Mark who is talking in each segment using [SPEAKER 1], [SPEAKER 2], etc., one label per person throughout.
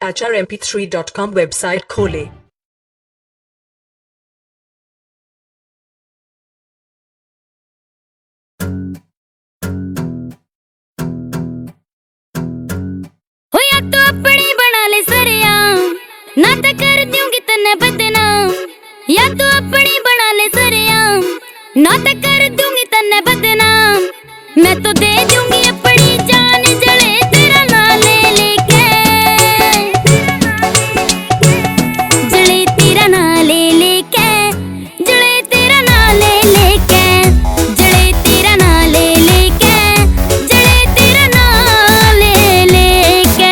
[SPEAKER 1] HRMP3.com website खोलें।
[SPEAKER 2] हो या तो अपनी बना ले सरेआम, ना तो कर दूंगी तन्ने बदनाम। या तो अपनी बना ले सरेआम, ना तो कर दूंगी तन्ने बदनाम। मैं तो दे दूंगी अपनी जान जले तेरा नाम ले लेके, जले तेरा नाम ले लेके, जले तेरा नाम ले लेके, जले तेरा नाम ले लेके, जले तेरा नाम ले लेके।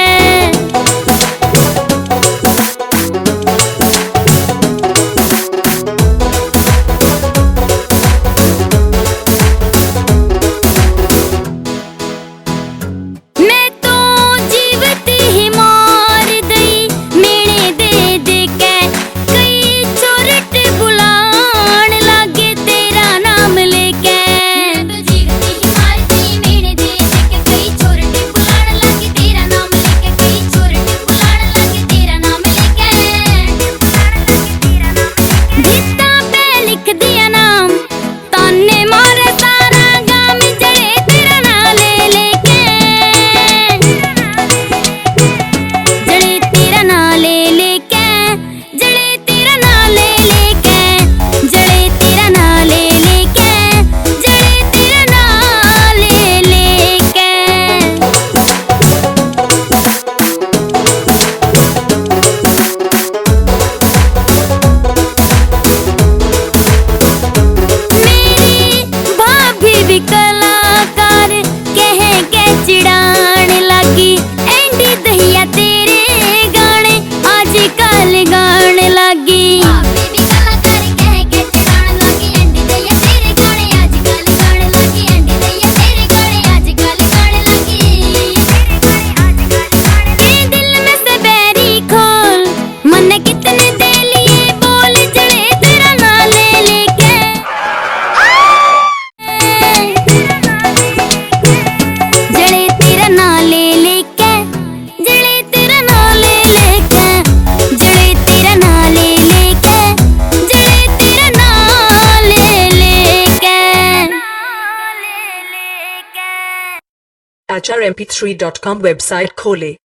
[SPEAKER 2] मैं तो जीवती ही मार दई मेने दे दे के, कई चोरट बुलान लागे तेरा नाम लेके। मैं तो जीवती ही मार दई मेने दे दे के, कई चोरट बुलान लागे तेरा नाम लेके, कई चोरट बुलान लागे तेरा नाम लेके। गीता पे लिख दिया नाम, ताने मारे सारा गाम जले तेरा नाम ले लेके, जले तेरा नाम ले लेके, जले तेरा नाम ले लेके, जले तेरा नाम ले लेके, जले तेरा नाम ले लेके। मेरी भाभी भी कलाकार कह के चिढ़ान लगी, एंडी दहिया तेरे गाने आजकल गान लगी। भाभी भी कलाकार कह के चिढ़ान लगी, एंडी दहिया तेरे गाने आजकल गान लगी, एंडी दहिया तेरे गाने आजकल गान लगी। तेरे दिल में से बैरी खोल, मन कितने दे लिए बोल, जले तेरा नाम ले लेके, जले तेरा नाम ले लेके, जले तेरा नाम ले लेके, जले तेरा नाम ले लेके, जले तेरा नाम ले लेके।
[SPEAKER 1] HRMP3.com वेबसाइट खोलें।